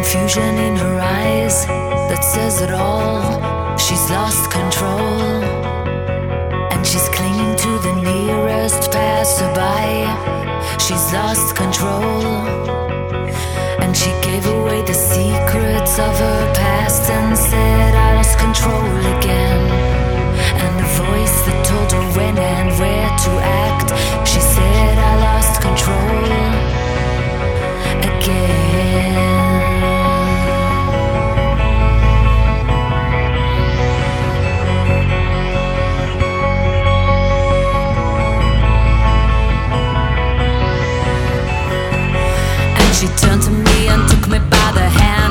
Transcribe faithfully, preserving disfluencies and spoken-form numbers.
confusion in her eyes that says it all. She's lost control, and she's clinging to the nearest passerby. She's lost control, and she gave away the secrets of her past and said, I lost control again. And the voice that told her when and where to act, she said, I lost control again. She turned to me and took me by the hand.